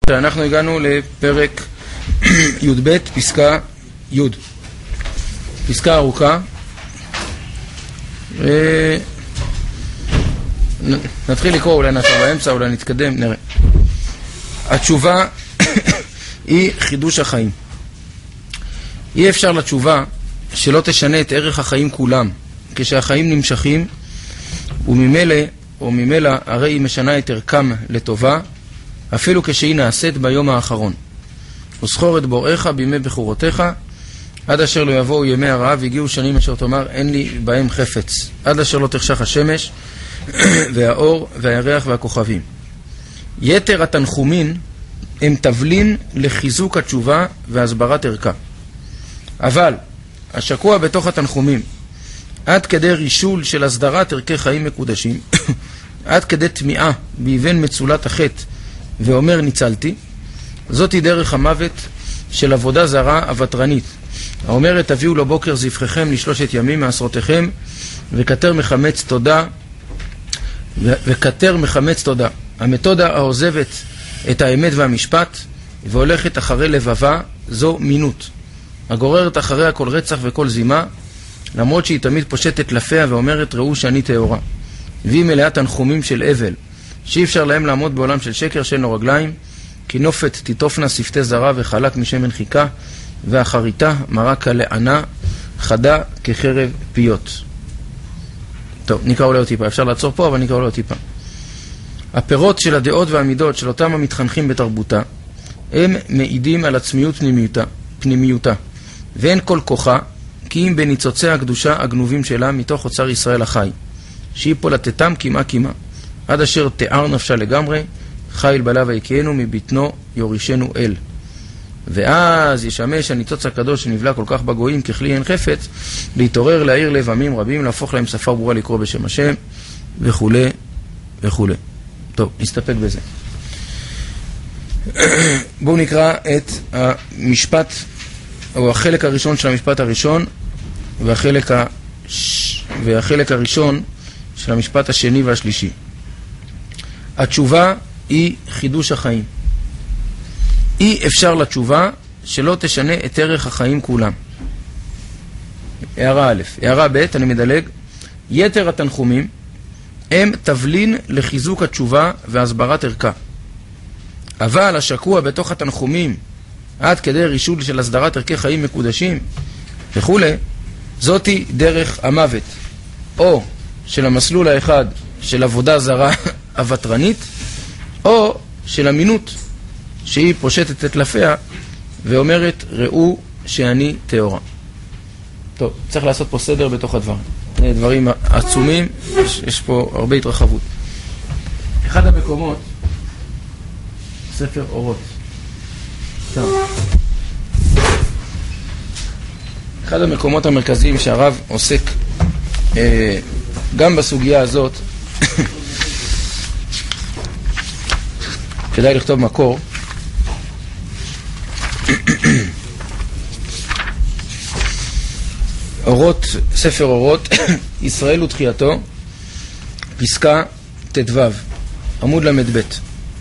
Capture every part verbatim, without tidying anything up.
אנחנו הגענו לפרק י"ב, פסקה י', פסקה ארוכה. נתחיל לקרוא, אולי נעצור באמצע, אולי נתקדם, נראה. התשובה היא חידוש החיים. אי אפשר לתשובה שלא תשנה את ערך החיים כולם, כשהחיים נמשכים, וממילא או ממילא הרי היא משנה את ערכם לטובה, אפילו כשהיא נעשית ביום האחרון. וזכור את בוראיך בימי בחורותיך, עד אשר לא יבואו ימי הרעב, הגיעו שנים אשר תאמר אין לי בהם חפץ, עד אשר לא תחשך השמש והאור והירח והכוכבים. יתר התנחומין הם תבלין לחיזוק התשובה והסברת ערכה. אבל השקוע בתוך התנחומים עד כדי רישול של הסדרת ערכי חיים מקודשים, עד כדי תמיעה באבן מצולת החטא ואומר ניצלתי, זאת היא דרך המוות של עבודה זרה אבטרנית, האומרת תביאו לו בוקר זבחיכם לשלושת ימים מעשרותיכם, וכתר מחמץ תודה, וכתר מחמץ תודה. המתודה העוזבת את האמת והמשפט והולכת אחרי לבבה, זו מינות, הגוררת אחריה כל רצח וכל זימה, למרות שהיא תמיד פושטת לפיה ואומרת ראו שאני טהורה. והיא מלאה תנחומים של אבל, שאי אפשר להם לעמוד בעולם של שקר שאין לו רגליים, כי נופת תיטופנה שפתי זרה וחלק משמן חיכה, והחריטה מרה כלענה, חדה כחרב פיות. טוב, נקרא אולי עוד טיפה, אפשר לעצור פה, אבל נקרא אולי עוד טיפה. הפירות של הדעות והמידות של אותם המתחנכים בתרבותה, הם מעידים על עצמיות פנימיותה, פנימיותה, ואין כל כוחה, כי אם בניצוצי הקדושה הגנובים שלה מתוך אוצר ישראל החי, שהיא פולטתם כמעה כמעה, עד אשר תיאר נפשה לגמרי, חיל בלה ויקיינו מבטנו יורישנו אל. ואז ישמש הניצוץ הקדוש שנבלע כל כך בגויים ככלי אין חפץ, להתעורר להעיר לב עמים רבים, להפוך להם שפה ברורה לקרוא בשם השם, וכו' וכו'. טוב, נסתפק בזה. בואו נקרא את המשפט, או החלק הראשון של המשפט הראשון, והחלק, הש... והחלק הראשון של המשפט השני והשלישי. התשובה היא חידוש החיים. אי אפשר לתשובה שלא תשנה את ערך החיים כולם. הערה א', הערה ב', אני מדלג. יתר התנחומים הם תבלין לחיזוק התשובה והסברת ערכה. אבל השקוע בתוך התנחומים עד כדי רישול של הסדרת ערכי חיים מקודשים וכו', זאתי דרך המוות, או של המסלול האחד של עבודה זרה אבטרנית, או של אמינות שהיא פושטת את לפיה ואומרת ראו שאני טהורה. טוב, צריך לעשות פה סדר בתוך הדברים, דברים עצומים, יש, יש פה הרבה התרחבות. אחד המקומות, ספר אורות. טוב. אחד המקומות המרכזיים שהרב עוסק אה, גם בסוגיה הזאת, כדאי לכתוב מקור, אורות, ספר אורות, ישראל ותחייתו, פסקה תדו, עמוד למד ב'.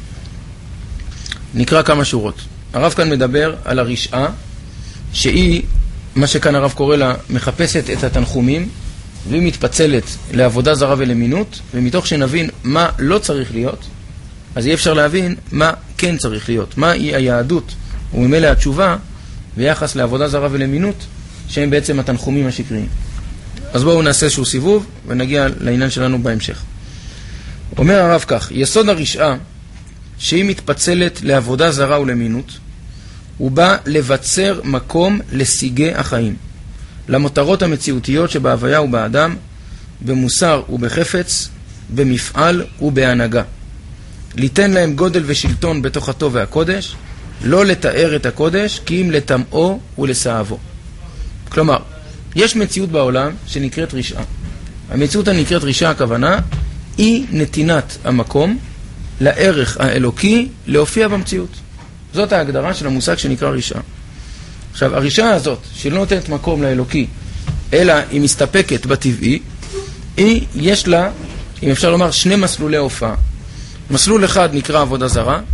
נקרא כמה שורות. הרב כאן מדבר על הרשעה, שהיא, מה שכאן הרב קורא לה, מחפשת את התנחומים, והיא מתפצלת לעבודה זרה ולמינות, ומתוך שנבין מה לא צריך להיות, אז יהיה אפשר להבין מה כן צריך להיות, מה היא היהדות, וממילא התשובה, ביחס לעבודה זרה ולמינות, שהם בעצם התנחומים השקריים. אז בואו נעשה איזשהו סיבוב, ונגיע לעניין שלנו בהמשך. אומר הרב כך, יסוד הרשעה, שהיא מתפצלת לעבודה זרה ולמינות, הוא בא לבצר מקום לסיגי החיים, למותרות המציאותיות שבהוויה ובאדם, במוסר ובחפץ, במפעל ובהנהגה. ליתן להם גודל ושלטון בתוך הטוב והקודש, לא לתאר את הקודש, כי אם לטמאו ולסעבו. כלומר, יש מציאות בעולם שנקראת רשעה. המציאות הנקראת רשעה, הכוונה, היא נתינת המקום לערך האלוקי להופיע במציאות. זאת ההגדרה של המושג שנקרא רשעה. עכשיו, הרשעה הזאת, שלא נותנת מקום לאלוקי, אלא היא מסתפקת בטבעי, היא, יש לה, אם אפשר לומר, שני מסלולי הופעה. מסלול אחד נקרא עבודה זרה,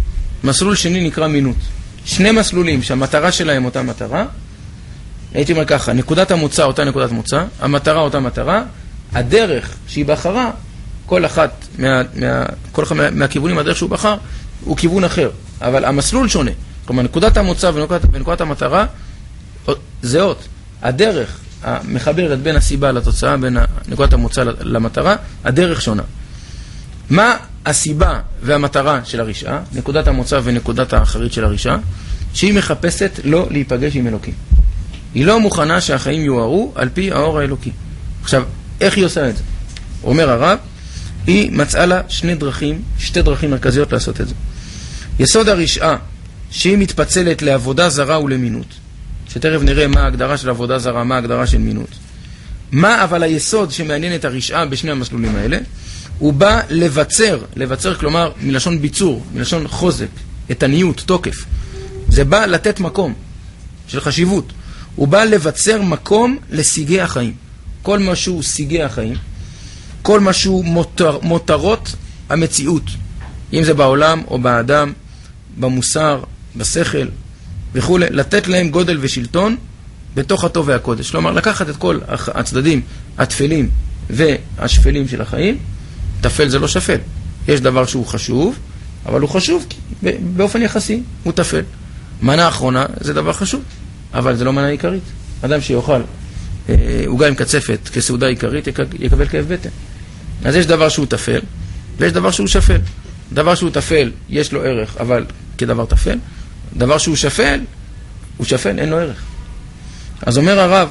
מסלול שני נקרא מינות. שני מסלולים שהמטרה שלהם אותה מטרה, הייתי אומר ככה, נקודת המוצא אותה נקודת מוצא, המטרה אותה מטרה, הדרך שהיא בחרה, כל אחת מה, מה, כל אחד מה, מהכיוונים, הדרך שהוא בחר, הוא כיוון אחר, אבל המסלול שונה. כלומר, נקודת המוצא ונקודת, ונקודת המטרה זהות. הדרך המחברת בין הסיבה לתוצאה, בין נקודת המוצא למטרה, הדרך שונה. מה הסיבה והמטרה של הרשעה, נקודת המוצא ונקודת האחרית של הרשעה? שהיא מחפשת לא להיפגש עם אלוקים. היא לא מוכנה שהחיים יוארו על פי האור האלוקי. עכשיו, איך היא עושה את זה? אומר הרב, היא מצאה לה שני דרכים, שתי דרכים מרכזיות לעשות את זה. יסוד הרשעה, שהיא מתפצלת לעבודה זרה ולמינות, שתכף נראה מה ההגדרה של עבודה זרה, מה ההגדרה של מינות. מה אבל היסוד שמעניין את הרשעה בשני המסלולים האלה? הוא בא לבצר, לבצר כלומר מלשון ביצור, מלשון חוזק, איתניות, תוקף. זה בא לתת מקום של חשיבות. הוא בא לבצר מקום לסיגי החיים. כל משהו סיגי החיים, כל משהו מותר, מותרות המציאות, אם זה בעולם או באדם, במוסר, בשכל וכו', לתת להם גודל ושלטון בתוך הטוב והקודש. כלומר, לקחת את כל הצדדים התפלים והשפלים של החיים. תפל זה לא שפל. יש דבר שהוא חשוב, אבל הוא חשוב באופן יחסי, הוא תפל. מנה האחרונה זה דבר חשוב, אבל זה לא מנה עיקרית. אדם שיאכל עוגה עם קצפת כסעודה עיקרית יקבל כאב בטן. אז יש דבר שהוא תפל, ויש דבר שהוא שפל. דבר שהוא תפל, יש לו ערך, אבל כדבר תפל. דבר שהוא שפל, הוא שפל, אין לו ערך. אז אומר הרב,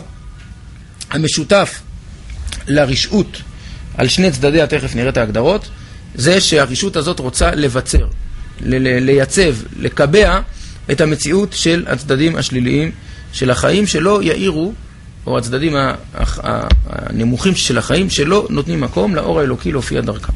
המשותף לרשעות על שני צדדיה, תכף נראה את ההגדרות, זה שהרשעות הזאת רוצה לבצר, לייצב, לקבע את המציאות של הצדדים השליליים של החיים, שלא יאירו, או הצדדים הנמוכים של החיים, שלא נותנים מקום לאור האלוקי להופיע דרכם.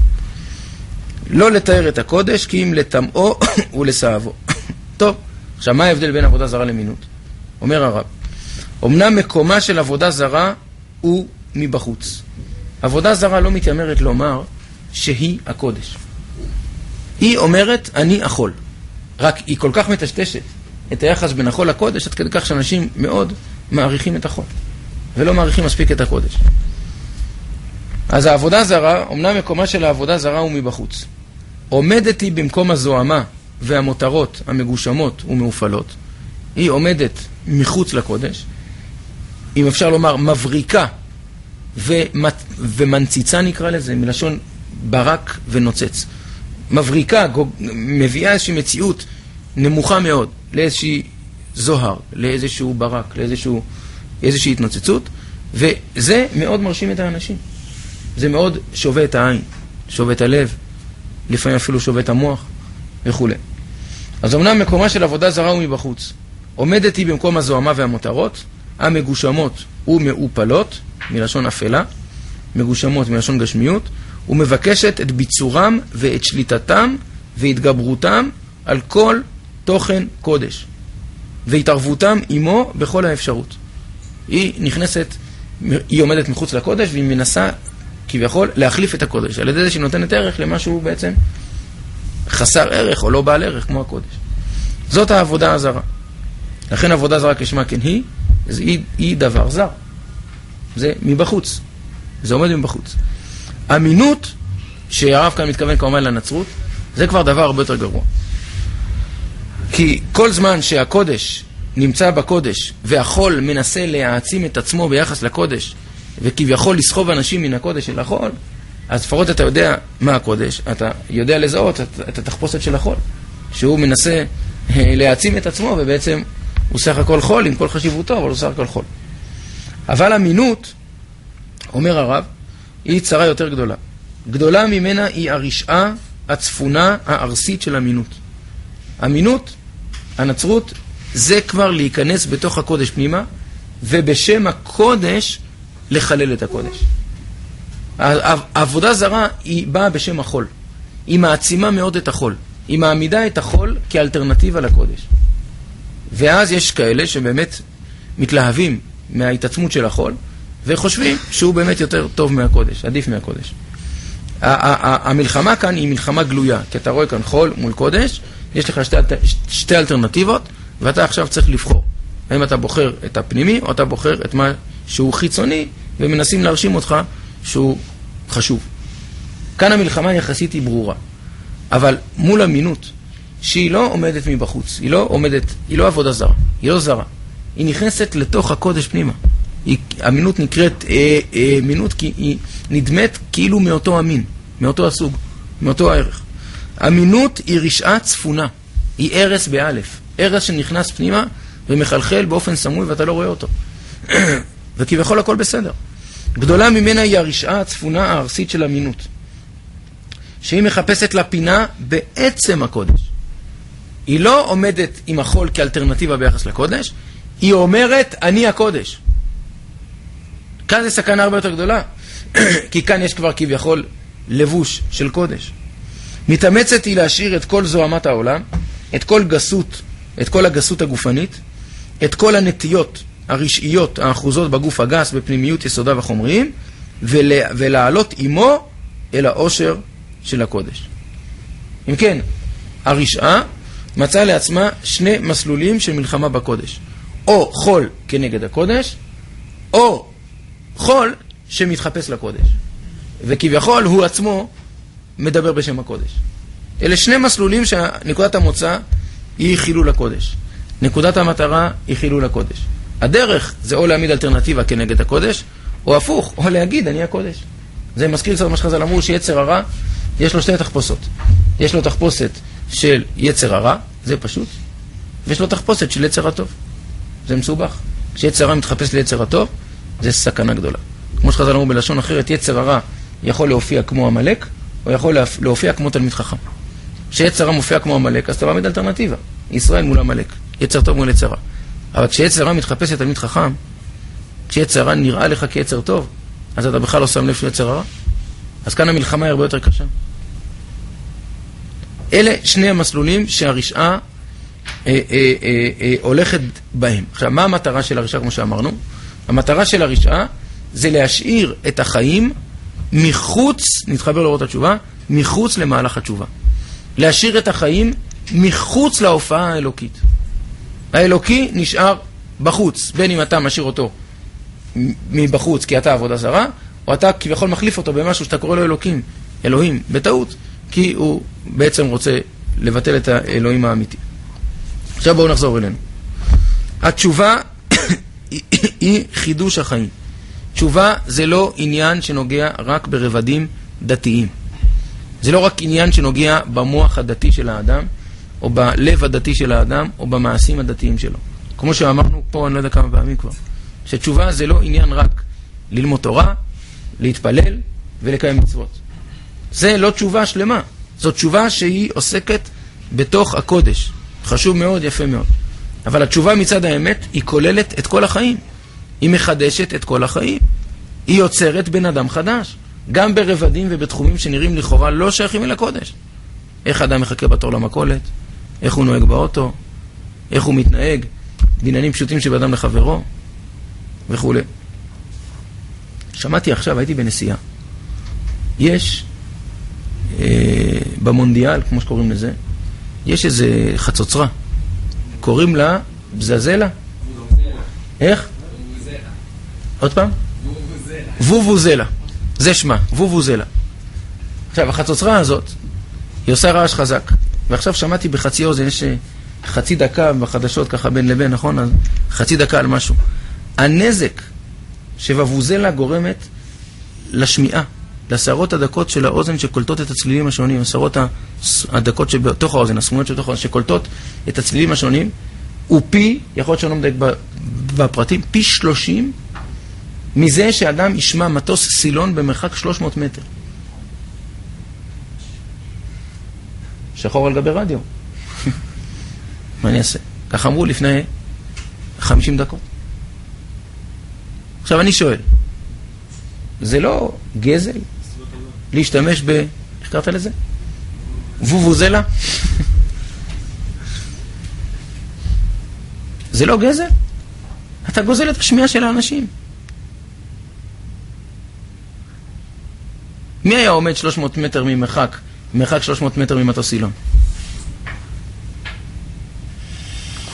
לא לתאר את הקודש, כי אם לטמאו ולסאבו. טוב, עכשיו מה ההבדל בין עבודה זרה למינות? אומר הרב, אמנם מקומה של עבודה זרה הוא מבחוץ. עבודה זרה לא מתיימרת לומר שהיא הקודש. היא אומרת, אני החול. רק היא כל כך מטשטשת את היחס בין החול לקודש, עד כדי כך שאנשים מאוד מעריכים את החול, ולא מעריכים מספיק את הקודש. אז העבודה זרה, אמנם מקומה של העבודה זרה הוא מבחוץ. עומדת היא במקום הזוהמה והמותרות המגושמות ומאופלות. היא עומדת מחוץ לקודש. אם אפשר לומר, מבריקה ומנציצה נקרא לזה, מלשון ברק ונוצץ. מבריקה, מביאה איזושהי מציאות נמוכה מאוד, לאיזושהי זוהר, לאיזשהו ברק, לאיזשהו, איזושהי התנוצצות, וזה מאוד מרשים את האנשים. זה מאוד שווה את העין, שווה את הלב, לפעמים אפילו שווה את המוח וכו'. אז אמנם מקומה של עבודה זרה הוא מבחוץ. עומדת היא במקום הזוהמה והמותרות, המגושמות ומאופלות, מלשון אפלה, מגושמות מלשון גשמיות, ומבקשת את ביצורם ואת שליטתם והתגברותם על כל תוכן קודש, והתערבותם עמו בכל האפשרות. היא נכנסת, היא עומדת מחוץ לקודש, והיא מנסה כביכול להחליף את הקודש, על ידי זה שהיא נותנת ערך למשהו בעצם חסר ערך או לא בעל ערך כמו הקודש. זאת העבודה הזרה. לכן עבודה זרה כשמה כן היא, היא, היא דבר זר. זה מבחוץ. זה עומד מבחוץ. אמינות, שהרב כאן מתכוון כמובן לנצרות, זה כבר דבר הרבה יותר גרוע. כי כל זמן שהקודש נמצא בקודש, והחול מנסה להעצים את עצמו ביחס לקודש, וכביכול לסחוב אנשים מן הקודש של החול, אז לפחות אתה יודע מה הקודש, אתה יודע לזהות את, את התחפושת של החול, שהוא מנסה להעצים את עצמו, ובעצם הוא סך הכל חול עם כל חשיבותו, אבל הוא סך הכל חול. אבל אמינות, אומר הרב, היא צרה יותר גדולה. גדולה ממנה היא הרשעה הצפונה הארסית של אמינות. אמינות, הנצרות, זה כבר להיכנס בתוך הקודש פנימה, ובשם הקודש לחלל את הקודש. העבודה זרה היא באה בשם החול. היא מעצימה מאוד את החול. היא מעמידה את החול כאלטרנטיבה לקודש. ואז יש כאלה שבאמת מתלהבים מההתעצמות של החול, וחושבים שהוא באמת יותר טוב מהקודש, עדיף מהקודש. המלחמה כאן היא מלחמה גלויה, כי אתה רואה כאן חול מול קודש, יש לך שתי, שתי אלטרנטיבות, ואתה עכשיו צריך לבחור. האם אתה בוחר את הפנימי, או אתה בוחר את מה שהוא חיצוני, ומנסים להרשים אותך שהוא חשוב. כאן המלחמה יחסית היא ברורה. אבל מול אמינות, שהיא לא עומדת מבחוץ, היא לא עומדת, היא לא עבודה זרה, היא לא זרה. היא נכנסת לתוך הקודש פנימה. היא, אמינות נקראת אה, אה, אמינות כי היא נדמת כאילו מאותו אמין, מאותו הסוג, מאותו הערך. אמינות היא רשעה צפונה, היא ערס באלף, ערס שנכנס פנימה ומחלחל באופן סמוי ואתה לא רואה אותו. וכביכול הכל בסדר. גדולה ממנה היא הרשעה הצפונה הארסית של אמינות, שהיא מחפשת לפינה בעצם הקודש. היא לא עומדת עם החול כאלטרנטיבה ביחס לקודש, היא אומרת אני הקודש. כאן זה סכנה הרבה יותר גדולה, כי כאן יש כבר כביכול לבוש של קודש. מתאמצת היא להשאיר את כל זוהמת העולם, את כל גסות, את כל הגסות הגופנית, את כל הנטיות הרשעיות האחוזות בגוף הגס בפנימיות יסודיו החומריים, ולה, ולעלות עמו אל העושר של הקודש. אם כן, הרשעה מצאה לעצמה שני מסלולים של מלחמה בקודש. או חול כנגד הקודש, או חול שמתחפש לקודש. וכביכול הוא עצמו מדבר בשם הקודש. אלה שני מסלולים שנקודת המוצא היא חילול הקודש. נקודת המטרה היא חילול הקודש. הדרך זה או להעמיד אלטרנטיבה כנגד הקודש, או הפוך, או להגיד אני הקודש. זה מזכיר קצת מה שחז"ל אמרו שיצר הרע יש לו שתי תחפושות. יש לו תחפושת של יצר הרע, זה פשוט, ויש לו תחפושת של יצר הטוב. זה מסובך. כשיצר הרע מתחפש ליצר הטוב, זה סכנה גדולה. כמו שחז"ל אמרו בלשון אחרת, יצר הרע יכול להופיע כמו המלאק, או יכול להופיע כמו תלמיד חכם. כשיצר הרע מופיע כמו המלאק, אז אתה מעמיד אלטרנטיבה. ישראל מול המלאק, יצר טוב מול יצר רע. אבל כשיצר רע מתחפש לתלמיד חכם, כשיצר רע נראה לך כיצר טוב, אז אתה בכלל לא שם לב שהוא יצר רע. אז כאן המלחמה היא הרבה יותר קשה. אלה שני המסלולים שהרשעה אה, אה, אה, אה, הולכת בהם. עכשיו, מה המטרה של הרשעה כמו שאמרנו? המטרה של הרשעה זה להשאיר את החיים מחוץ, נתחבר לראות התשובה, מחוץ למהלך התשובה. להשאיר את החיים מחוץ להופעה האלוקית. האלוקי נשאר בחוץ, בין אם אתה משאיר אותו מבחוץ כי אתה עבודה זרה, או אתה כביכול מחליף אותו במשהו שאתה קורא לו אלוקים, אלוהים, בטעות, כי הוא בעצם רוצה לבטל את האלוהים האמיתי. עכשיו בואו נחזור אלינו. התשובה היא חידוש החיים. תשובה זה לא עניין שנוגע רק ברבדים דתיים. זה לא רק עניין שנוגע במוח הדתי של האדם, או בלב הדתי של האדם, או במעשים הדתיים שלו. כמו שאמרנו פה, אני לא יודע כמה פעמים כבר, שתשובה זה לא עניין רק ללמוד תורה, להתפלל ולקיים מצוות. זה לא תשובה שלמה. זו תשובה שהיא עוסקת בתוך הקודש. חשוב מאוד, יפה מאוד. אבל התשובה מצד האמת היא כוללת את כל החיים. היא מחדשת את כל החיים. היא יוצרת בן אדם חדש. גם ברבדים ובתחומים שנראים לכאורה לא שייכים אל הקודש. איך אדם מחכה בתור למכולת, איך הוא נוהג באוטו, איך הוא מתנהג, דיננים פשוטים של אדם לחברו, וכו'. שמעתי עכשיו, הייתי בנסיעה. יש, אה, במונדיאל, כמו שקוראים לזה, יש איזה חצוצרה. קוראים לה בזזלה. איך? עוד פעם? וובוזלה. זה שמה, וובוזלה. עכשיו, החצוצרה הזאת, היא עושה רעש חזק. ועכשיו שמעתי בחצי אוזן, יש חצי דקה בחדשות ככה בין לבין, נכון? אז חצי דקה על משהו. הנזק שוובוזלה גורמת לשמיעה, לשערות הדקות של האוזן שקולטות את הצלילים השונים, השערות הדקות שבתוך האוזן, הסמויות שבתוך האוזן שקולטות את הצלילים השונים, הוא פי, יכול להיות שאני לא מדייק בפרטים, פי שלושים מזה שאדם ישמע מטוס סילון במרחק שלוש מאות מטר. שחור על גבי רדיו. מה אני אעשה? כך אמרו לפני חמישים דקות. עכשיו אני שואל, זה לא גזל להשתמש ב... איך קראת לזה? וובוזלה? זה לא גזל? אתה גוזל את השמיעה של האנשים. מי היה עומד שלוש מאות מטר ממרחק, ממרחק שלוש מאות מטר ממטוס סילון?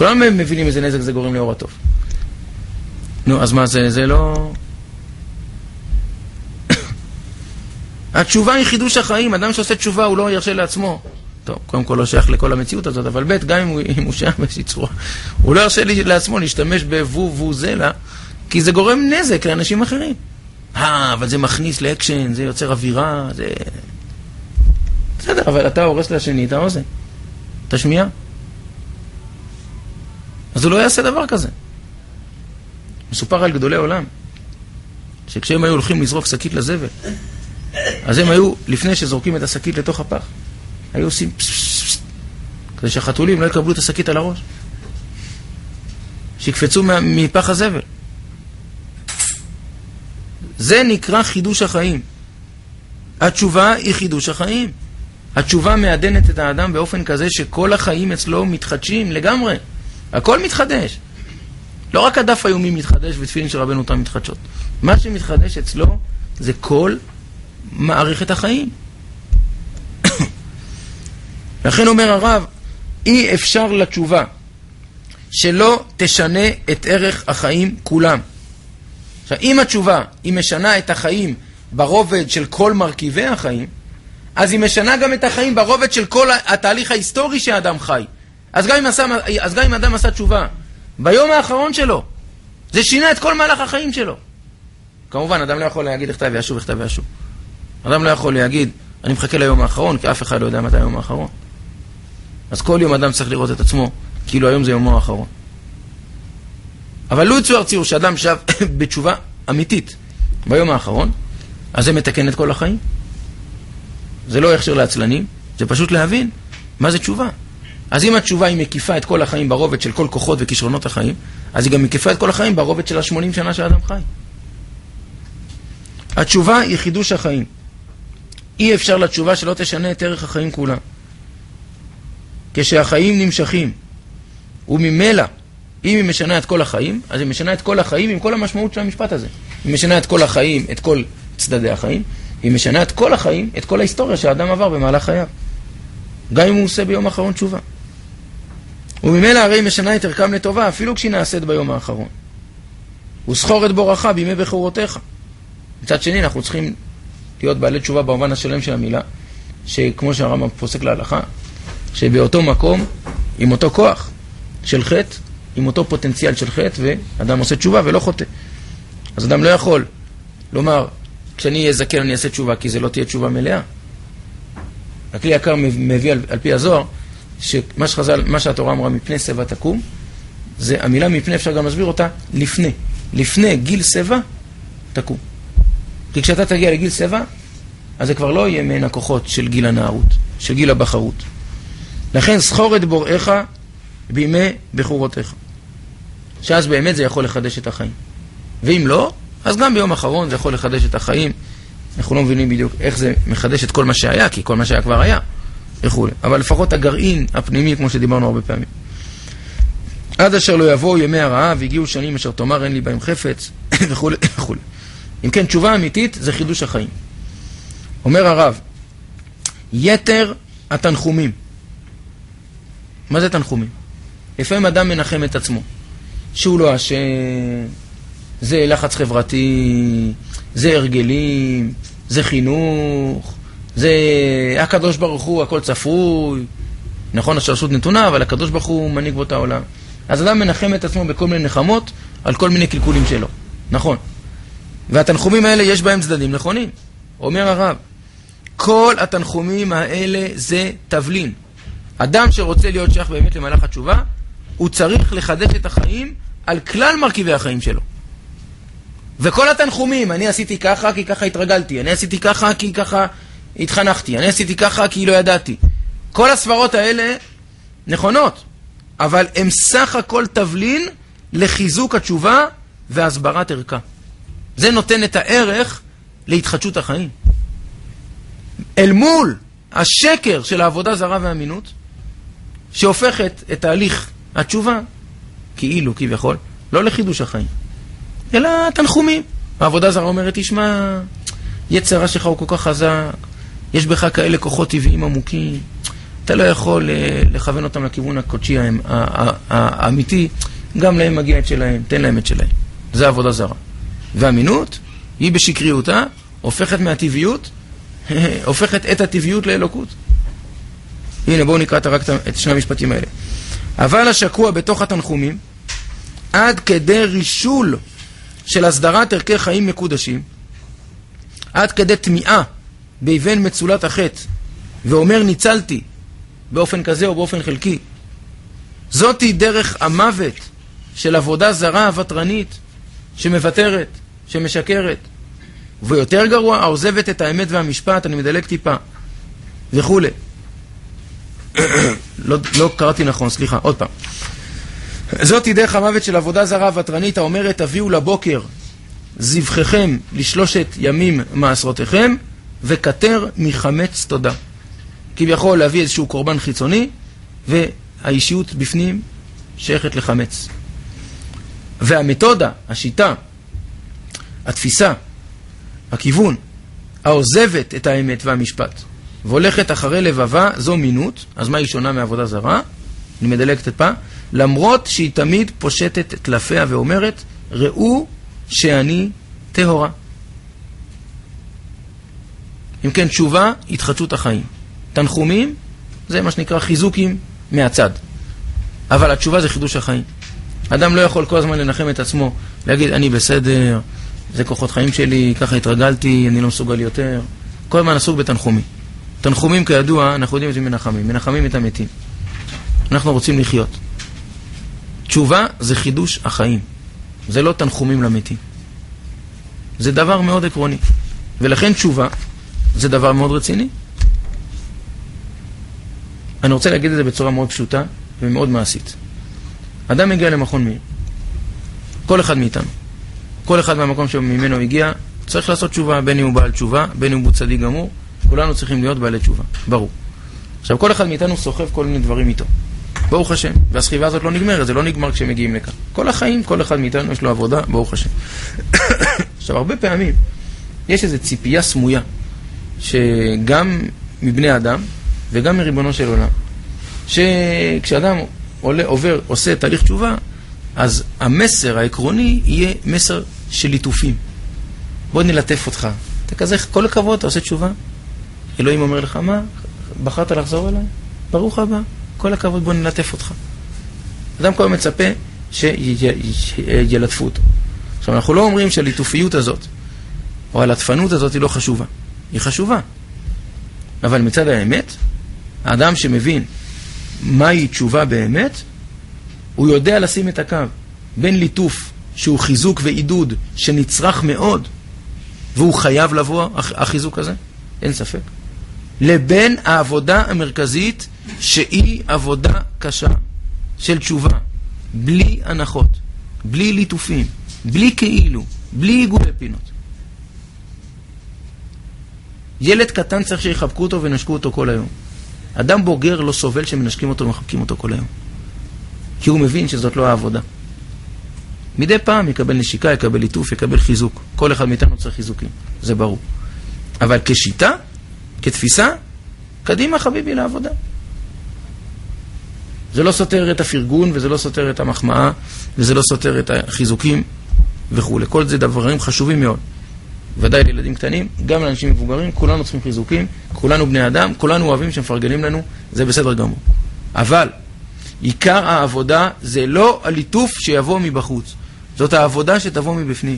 כולם מבינים איזה נזק זה גורם לאור הטוב. נו, אז מה זה? זה לא... התשובה היא חידוש החיים. אדם שעושה תשובה הוא לא ירשה לעצמו. טוב, קודם כל לא שייך לכל המציאות הזאת, אבל ב' גם אם הוא, אם הוא שייך באיזושהי צורה, הוא לא ירשה לעצמו להשתמש בוו-וו-זלה, כי זה גורם נזק לאנשים אחרים. אה, אבל זה מכניס לאקשן, זה יוצר אווירה, זה... בסדר, אבל אתה הורס לשני את האוזן. תשמיע. אז הוא לא יעשה דבר כזה. מסופר על גדולי עולם, שכשהם היו הולכים לזרוק שקית לזבל, אז הם היו, לפני שזורקים את השקית לתוך הפח, היו עושים פספספס, כדי שהחתולים לא יקבלו את השקית על הראש. שיקפצו מפח הזבל. זה נקרא חידוש החיים. התשובה היא חידוש החיים. התשובה מעדנת את האדם באופן כזה שכל החיים אצלו מתחדשים לגמרי. הכל מתחדש. לא רק הדף היומי מתחדש ותפילין של רבנו אותם מתחדשות. מה שמתחדש אצלו זה כל מערכת החיים. לכן אומר הרב, אי אפשר לתשובה שלא תשנה את ערך החיים כולם. עכשיו, אם התשובה היא משנה את החיים ברובד של כל מרכיבי החיים, אז היא משנה גם את החיים ברובד של כל התהליך ההיסטורי שהאדם חי. אז גם אם, עשה, אז גם אם אדם עשה תשובה ביום האחרון שלו, זה שינה את כל מהלך החיים שלו. כמובן, אדם לא יכול להגיד הכתב וישוב, הכתב וישוב. אדם לא יכול להגיד, אני מחכה ליום האחרון, כי אף אחד לא יודע מתי היום האחרון. אז כל יום אדם צריך לראות את עצמו, כאילו היום זה יומו האחרון. אבל לא יצואר ציור שאדם שב בתשובה אמיתית ביום האחרון, אז זה מתקן את כל החיים. זה לא יכשיר לעצלנים, זה פשוט להבין מה זה תשובה. אז אם התשובה היא מקיפה את כל החיים ברובד של כל כוחות וכישרונות החיים, אז היא גם מקיפה את כל החיים ברובד של ה-שמונים שנה שהאדם חי. התשובה היא חידוש החיים. אי אפשר לתשובה שלא תשנה את ערך החיים כולם. כשהחיים נמשכים, וממילא, אם היא משנה את כל החיים, אז היא משנה את כל החיים עם כל המשמעות של המשפט הזה. היא משנה את כל החיים, את כל צדדי החיים, היא משנה את כל החיים, את כל ההיסטוריה שהאדם עבר במהלך חייו. גם אם הוא עושה ביום האחרון תשובה. וממילא הרי היא משנה את ערכם לטובה, אפילו כשהיא נעשית ביום האחרון. וזכור את בורך בימי בחורותיך. מצד שני, אנחנו צריכים להיות בעלי תשובה במובן השלם של המילה, שכמו שהרמב"ם פוסק להלכה, שבאותו מקום, עם אותו כוח של חטא, עם אותו פוטנציאל של חטא, ואדם עושה תשובה ולא חוטא. אז אדם לא יכול לומר, כשאני אהיה זקן אני אעשה תשובה, כי זה לא תהיה תשובה מלאה. הכלי יקר מביא על, על פי הזוהר, שמה שחז"ל, מה שהתורה אמרה מפני שיבה תקום, זה המילה מפני, אפשר גם להסביר אותה, לפני. לפני גיל שיבה תקום. כי כשאתה תגיע לגיל שיבה, אז זה כבר לא יהיה מעין הכוחות של גיל הנערות, של גיל הבחרות. לכן זכור את בוראיך בימי בחורותיך. שאז באמת זה יכול לחדש את החיים. ואם לא, אז גם ביום האחרון זה יכול לחדש את החיים. אנחנו לא מבינים בדיוק איך זה מחדש את כל מה שהיה, כי כל מה שהיה כבר היה, וכו'. אבל לפחות הגרעין הפנימי, כמו שדיברנו הרבה פעמים. עד אשר לא יבואו ימי הרעב, והגיעו שנים אשר תאמר אין לי בהם חפץ, וכו' וכו'. אם כן, תשובה אמיתית זה חידוש החיים. אומר הרב, יתר התנחומים. מה זה תנחומים? לפעמים אדם מנחם את עצמו, שהוא לא אשם, זה לחץ חברתי, זה הרגלים, זה חינוך, זה הקדוש ברוך הוא, הכל צפוי. נכון, השרשות נתונה, אבל הקדוש ברוך הוא מנהיג בו את העולם. אז אדם מנחם את עצמו בכל מיני נחמות על כל מיני קלקולים שלו. נכון. והתנחומים האלה יש בהם צדדים נכונים. אומר הרב, כל התנחומים האלה זה תבלין. אדם שרוצה להיות שייך באמת למהלך התשובה, הוא צריך לחדש את החיים על כלל מרכיבי החיים שלו. וכל התנחומים, אני עשיתי ככה כי ככה התרגלתי, אני עשיתי ככה כי ככה התחנכתי, אני עשיתי ככה כי לא ידעתי. כל הספרות האלה נכונות, אבל הם סך הכל תבלין לחיזוק התשובה והסברת ערכה. זה נותן את הערך להתחדשות החיים. אל מול השקר של העבודה זרה והאמינות, שהופכת את תהליך התשובה, כאילו, כביכול, לא לחידוש החיים, אלא תנחומים. העבודה זרה אומרת, תשמע, יצרה שלך הוא כל כך חזק, יש בך כאלה כוחות טבעיים עמוקים, אתה לא יכול לכוון אותם לכיוון הקודשי האמיתי, גם להם מגיע את שלהם, תן להם את שלהם. זה עבודה זרה. והאמינות היא בשקריותה, הופכת מהטבעיות, הופכת את הטבעיות לאלוקות. הנה, בואו נקרא רק את שני המשפטים האלה. אבל השקוע בתוך התנחומים, עד כדי רישול של הסדרת ערכי חיים מקודשים, עד כדי תמיעה באבן מצולת החטא, ואומר ניצלתי באופן כזה או באופן חלקי, זאת היא דרך המוות של עבודה זרה ותרנית, שמוותרת, שמשקרת, ויותר גרוע, העוזבת את האמת והמשפט, אני מדלג טיפה, וכו'. לא, לא קראתי נכון, סליחה, עוד פעם. זאת היא דרך המוות של עבודה זרה ותרנית, האומרת, תביאו לבוקר זבחכם לשלושת ימים מעשרותיכם, וכתר מחמץ תודה. כביכול להביא איזשהו קורבן חיצוני, והאישיות בפנים שייכת לחמץ. והמתודה, השיטה, התפיסה, הכיוון, העוזבת את האמת והמשפט, והולכת אחרי לבבה, זו מינות. אז מה היא שונה מעבודה זרה? אני מדלג טיפה. למרות שהיא תמיד פושטת את טלפיה ואומרת, ראו שאני טהורה. אם כן, תשובה, התחדשות החיים. תנחומים, זה מה שנקרא חיזוקים מהצד. אבל התשובה זה חידוש החיים. אדם לא יכול כל הזמן לנחם את עצמו, להגיד, אני בסדר, זה כוחות חיים שלי, ככה התרגלתי, אני לא מסוגל יותר. כל הזמן עסוק בתנחומים. תנחומים כידוע, אנחנו יודעים את זה מנחמים. מנחמים את המתים. אנחנו רוצים לחיות. תשובה זה חידוש החיים. זה לא תנחומים למתים. זה דבר מאוד עקרוני. ולכן תשובה זה דבר מאוד רציני. אני רוצה להגיד את זה בצורה מאוד פשוטה ומאוד מעשית. אדם מגיע למכון מאיר. כל אחד מאיתנו. כל אחד מהמקום שממנו הגיע, צריך לעשות תשובה, בין אם הוא בעל תשובה, בין אם הוא צדיק גמור. כולנו צריכים להיות בעלי תשובה. ברור. עכשיו, כל אחד מאיתנו סוחב כל מיני דברים איתו. ברוך השם. והסחיבה הזאת לא נגמרת, זה לא נגמר כשמגיעים לכאן. כל החיים, כל אחד מאיתנו יש לו עבודה, ברוך השם. עכשיו, הרבה פעמים יש איזו ציפייה סמויה, שגם מבני אדם וגם מריבונו של עולם, שכשאדם עולה, עובר, עושה תהליך תשובה, אז המסר העקרוני יהיה מסר של ליטופים. בוא נלטף אותך. אתה כזה, כל הכבוד, אתה עושה תשובה. אלוהים אומר לך, מה? בחרת לחזור אליי? ברוך הבא. כל הכבוד, בוא נלטף אותך. אדם כל מצפה שילטפו אותו. עכשיו, אנחנו לא אומרים שהליטופיות הזאת, או הלטפנות הזאת היא לא חשובה. היא חשובה. אבל מצד האמת, האדם שמבין מהי תשובה באמת, הוא יודע לשים את הקו בין ליטוף שהוא חיזוק ועידוד שנצרך מאוד, והוא חייב לבוא, החיזוק הזה, אין ספק, לבין העבודה המרכזית שהיא עבודה קשה של תשובה, בלי הנחות, בלי ליטופים, בלי כאילו, בלי עיגולי פינות. ילד קטן צריך שיחבקו אותו ונשקו אותו כל היום. אדם בוגר לא סובל שמנשקים אותו ומחבקים אותו כל היום. כי הוא מבין שזאת לא העבודה. מדי פעם יקבל נשיקה, יקבל ליטוף, יקבל חיזוק. כל אחד מאיתנו צריך חיזוקים, זה ברור. אבל כשיטה, כתפיסה, קדימה חביבי לעבודה. זה לא סותר את הפרגון, וזה לא סותר את המחמאה, וזה לא סותר את החיזוקים וכו'. כל זה דברים חשובים מאוד. ודאי לילדים קטנים, גם לאנשים מבוגרים, כולנו צריכים חיזוקים, כולנו בני אדם, כולנו אוהבים שמפרגנים לנו, זה בסדר גמור. אבל עיקר העבודה זה לא הליטוף שיבוא מבחוץ, זאת העבודה שתבוא מבפנים.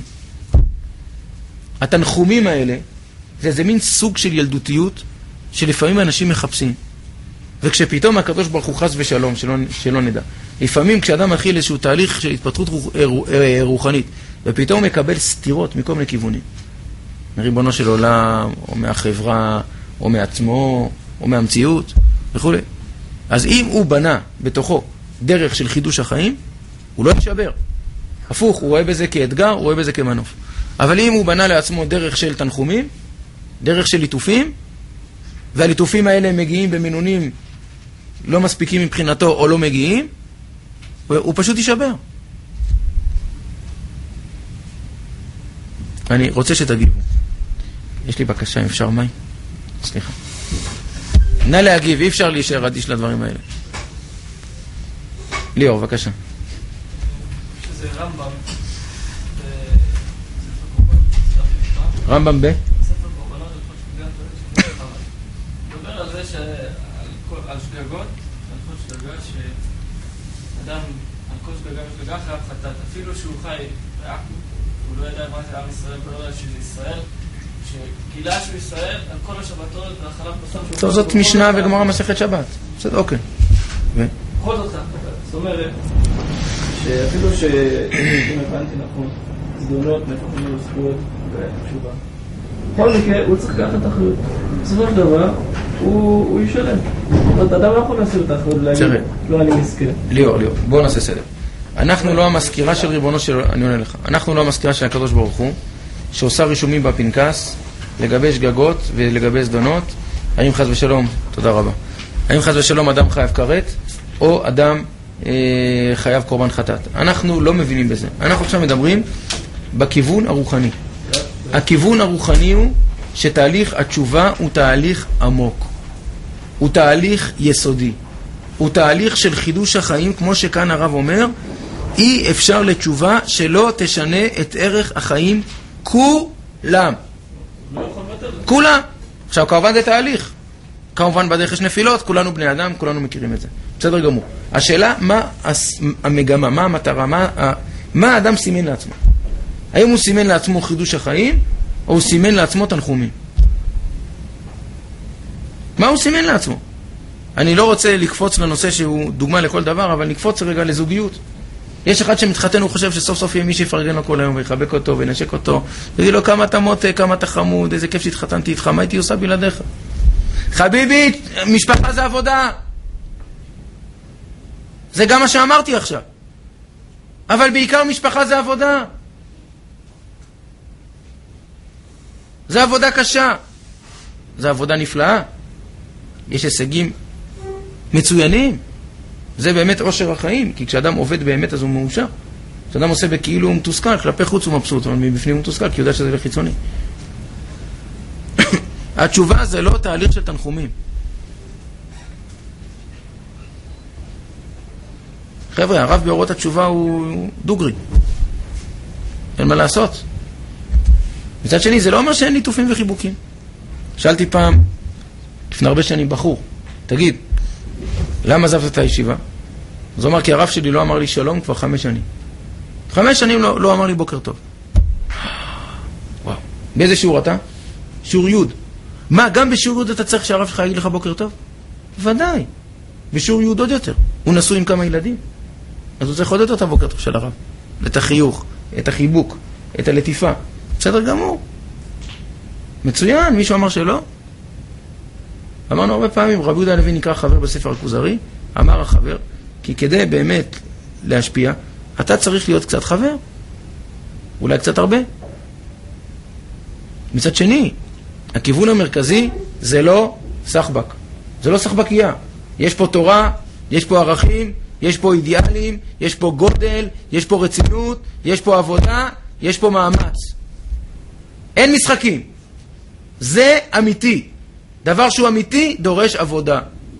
התנחומים האלה, זה איזה מין סוג של ילדותיות, שלפעמים אנשים מחפשים. וכשפתאום הקדוש ברוך הוא חס ושלום, שלא, שלא נדע. לפעמים כשאדם מתחיל איזשהו תהליך של התפתחות רוחנית, ופתאום הוא מקבל סתירות מכל מיני כיוונים. מריבונו של עולם, או מהחברה, או מעצמו, או מהמציאות, וכו'. אז אם הוא בנה בתוכו דרך של חידוש החיים, הוא לא ישבר. הפוך, הוא רואה בזה כאתגר, הוא רואה בזה כמנוף. אבל אם הוא בנה לעצמו דרך של תנחומים, דרך של ליטופים, והליטופים האלה מגיעים במינונים לא מספיקים מבחינתו או לא מגיעים, הוא פשוט יישבר. אני רוצה שתגיבו. יש לי בקשה, אם אפשר מים? סליחה. נא להגיב, אי אפשר להישאר אדיש לדברים האלה. ליאור, בבקשה. שזה רמב"ם. רמב"ם ב? ספר קורבנות על כל שגגה, מדבר על זה שעל שגגות, על כל שגגה, שאדם על כל שגגה ושגגה חייב חטאת, אפילו שהוא חי בעכו, הוא לא ידע מה זה עם ישראל, הוא לא ידע שזה ישראל, שגילה שהוא ישראל על כל השבתות והחלב בסוף... טוב, זאת משנה וגמרא מסכת שבת. בסדר, אוקיי. בכל זאת, זאת אומרת, שאפילו שאם הבנתי נכון, זדונות מפחים לו זכויות ותשובה. בכל מקרה, הוא צריך לקחת אחריות. בסופו של דבר, הוא ישלם. זאת אומרת, אדם לא יכול להסיר את האחריות להגיד, לא אני מסכן. ליאור, ליאור, בואו נעשה סדר. אנחנו לא המזכירה של ריבונו של... אני עונה לך. אנחנו לא המזכירה של הקדוש ברוך הוא, שעושה רישומים בפנקס, לגבי שגגות ולגבי זדונות. האם חס ושלום, תודה רבה. האם חס ושלום אדם חייב כרת, או אדם אה, חייב קורבן חטאת. אנחנו לא מבינים בזה. אנחנו עכשיו מדברים בכיוון הרוחני. הכיוון הרוחני הוא שתהליך התשובה הוא תהליך עמוק. הוא תהליך יסודי. הוא תהליך של חידוש החיים, כמו שכאן הרב אומר, אי אפשר לתשובה שלא תשנה את ערך החיים כולם. כולם. עכשיו, כמובן זה תהליך. כמובן בדרך יש נפילות, כולנו בני אדם, כולנו מכירים את זה. בסדר גמור. השאלה, מה המגמה, מה המטרה, מה, מה האדם סימן לעצמו? האם הוא סימן לעצמו חידוש החיים, או הוא סימן לעצמו תנחומים? מה הוא סימן לעצמו? אני לא רוצה לקפוץ לנושא שהוא דוגמה לכל דבר, אבל נקפוץ רגע לזוגיות. יש אחד שמתחתן, הוא חושב שסוף סוף יהיה מי שיפרגן לו כל היום, ויחבק אותו, וינשק אותו, ויגיד לו כמה אתה מוטה, כמה אתה חמוד, איזה כיף שהתחתנתי איתך, מה הייתי עושה בלעדיך? חביבי, משפחה זה עבודה. זה גם מה שאמרתי עכשיו. אבל בעיקר משפחה זה עבודה. זה עבודה קשה. זה עבודה נפלאה. יש הישגים מצוינים. זה באמת עושר החיים, כי כשאדם עובד באמת אז הוא מאושר. כשאדם עושה בכאילו הוא מתוסכל, כלפי חוץ הוא מבסוט, אבל מבפנים הוא מתוסכל, כי הוא יודע שזה לחיצוני. התשובה זה לא תהליך של תנחומים. חבר'ה, הרב באורות התשובה הוא דוגרי. אין מה לעשות. מצד שני, זה לא אומר שאין ליטופים וחיבוקים. שאלתי פעם, לפני הרבה שנים, בחור, תגיד, למה עזבת את הישיבה? אז הוא אמר, כי הרב שלי לא אמר לי שלום כבר חמש שנים. חמש שנים לא, לא אמר לי בוקר טוב. וואו. באיזה שיעור אתה? שיעור י'. מה, גם בשיעור י' אתה צריך שהרב שלך יגיד לך בוקר טוב? ודאי. בשיעור י' עוד יותר. הוא נשוי עם כמה ילדים. אז הוא צריך עוד יותר את הבוקר טוב של הרב. את החיוך, את החיבוק, את הלטיפה. בסדר גמור. מצוין, מישהו אמר שלא? אמרנו הרבה פעמים, רבי יהודה הלוי נקרא חבר בספר הכוזרי, אמר החבר, כי כדי באמת להשפיע, אתה צריך להיות קצת חבר. אולי קצת הרבה. מצד שני, הכיוון המרכזי זה לא סחבק. זה לא סחבקייה. יש פה תורה, יש פה ערכים, יש פה אידיאלים, יש פה גודל, יש פה רצינות, יש פה עבודה, יש פה מאמץ. אין משחקים. זה אמיתי. דבר שהוא אמיתי דורש עבודה.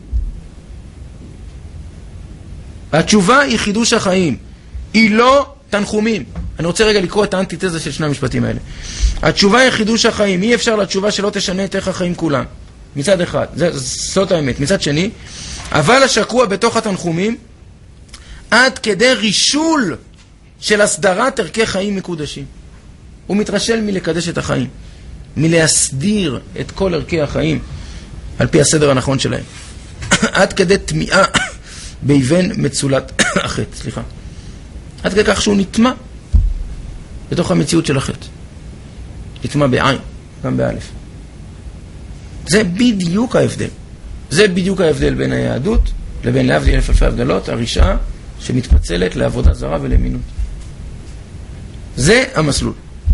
התשובה היא חידוש החיים. היא לא תנחומים. אני רוצה רגע לקרוא את האנטיתזה של שני המשפטים האלה. התשובה היא חידוש החיים. אי אפשר לתשובה שלא תשנה את איך החיים כולם. מצד אחד. זה, זאת האמת. מצד שני, אבל השקוע בתוך התנחומים עד כדי רישול של הסדרת ערכי חיים מקודשים. הוא מתרשל מלקדש את החיים. מלהסדיר את כל ערכי החיים על פי הסדר הנכון שלהם. עד כדי תמיעה באבן מצולת החטא, סליחה. עד כדי כך שהוא נטמע בתוך המציאות של החטא. נטמע בעין, גם באלף. זה בדיוק ההבדל. זה בדיוק ההבדל בין היהדות לבין להבדיל אלף אלפי הבדלות, הרשעה שמתפצלת לעבודה זרה ולמינות. זה המסלול.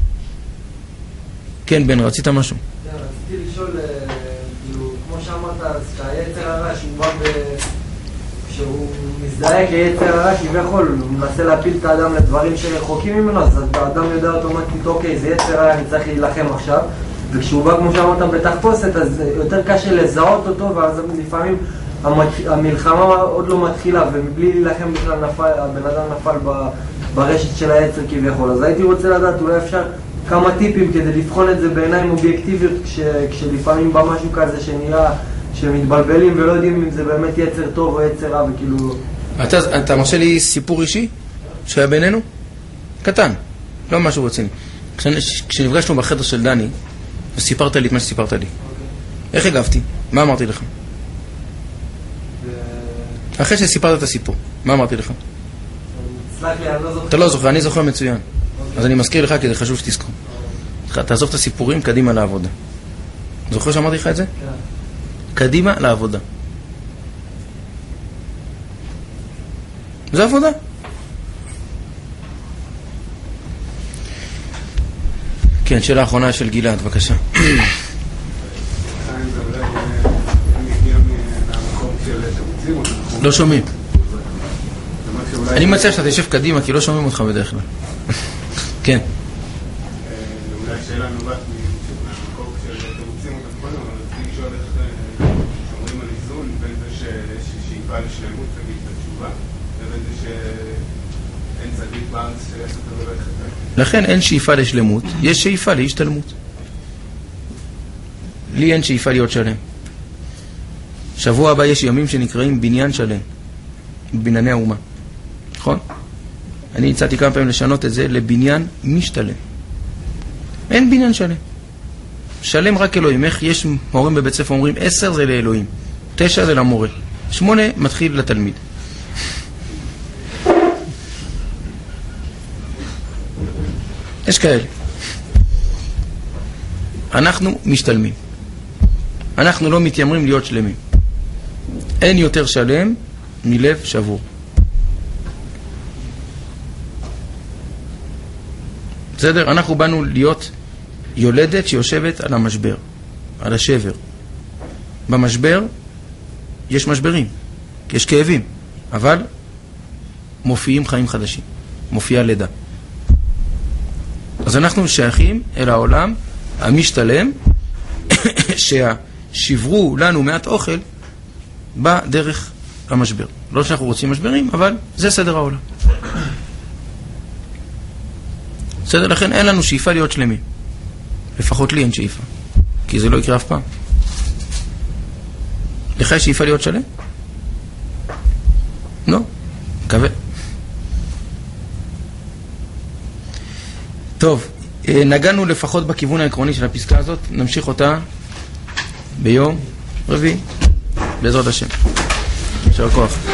כן, בן, רצית משהו? רציתי לשאול, כמו שאמרת, שהיצר הרע שהוא בא ב... שהוא מזדהה כיצר הרע כביכול, הוא מנסה להפיל את האדם לדברים שרחוקים ממנו, אז האדם יודע אוטומטית, אוקיי, זה יצר הרע, אני צריך להילחם עכשיו, וכשהוא בא, כמו שאמרת, בתחפושת, אז יותר קשה לזהות אותו, ואז לפעמים המלחמה עוד לא מתחילה, ומבלי להילחם בכלל נפל, הבן אדם נפל ברשת של היצר כביכול. אז הייתי רוצה לדעת, אולי אפשר כמה טיפים כדי לבחון את זה בעיניים אובייקטיביות, כש, כשלפעמים בא משהו כזה שנראה שמתבלבלים ולא יודעים אם זה באמת יצר טוב או יצר רע, וכאילו... אתה, אתה מרשה לי סיפור אישי שהיה בינינו? קטן, לא משהו רציני. כשנפגשנו בחדר של דני, וסיפרת לי את מה שסיפרת לי, איך הגבתי? מה אמרתי לך? אחרי שסיפרת את הסיפור, מה אמרתי לך? אתה לא זוכר, אני זוכר מצוין. אז אני מזכיר לך כי זה חשוב שתזכור. תעזוב את הסיפורים, קדימה לעבודה. זוכר שאמרתי לך את זה? קדימה לעבודה. זה עבודה. כן, שאלה האחרונה של גלעד, בבקשה. לא שומעים. אני מציע שאתה תשב קדימה, כי לא שומעים אותך בדרך כלל. כן. אולי שאלה נובעת מהמקור של תירוצים אותם קודם, אבל רציתי לשאול איך שומרים על איזון בין זה ששאיפה לשלמות תגיד את התשובה, לבין זה שאין צדיק בארץ שיעשה את הדבר החטא. לכן אין שאיפה לשלמות, יש שאיפה להשתלמות. לי אין שאיפה להיות שלם. שבוע הבא יש ימים שנקראים בניין שלם, בנייני האומה. נכון? אני הצעתי כמה פעמים לשנות את זה לבניין משתלם. אין בניין שלם. שלם רק אלוהים. איך יש מורים בבית ספר אומרים עשר זה לאלוהים, תשע זה למורה, שמונה מתחיל לתלמיד. יש כאלה. אנחנו משתלמים. אנחנו לא מתיימרים להיות שלמים. אין יותר שלם מלב שבור. בסדר? אנחנו באנו להיות יולדת שיושבת על המשבר, על השבר. במשבר יש משברים, יש כאבים, אבל מופיעים חיים חדשים, מופיעה לידה. אז אנחנו שייכים אל העולם המשתלם ששברו לנו מעט אוכל בדרך המשבר. לא שאנחנו רוצים משברים, אבל זה סדר העולם. בסדר, לכן אין לנו שאיפה להיות שלמים. לפחות לי אין שאיפה, כי זה לא יקרה אף פעם. לך יש שאיפה להיות שלם? לא, מקווה. טוב, נגענו לפחות בכיוון העקרוני של הפסקה הזאת, נמשיך אותה ביום רביעי, בעזרת השם. יישר כוח.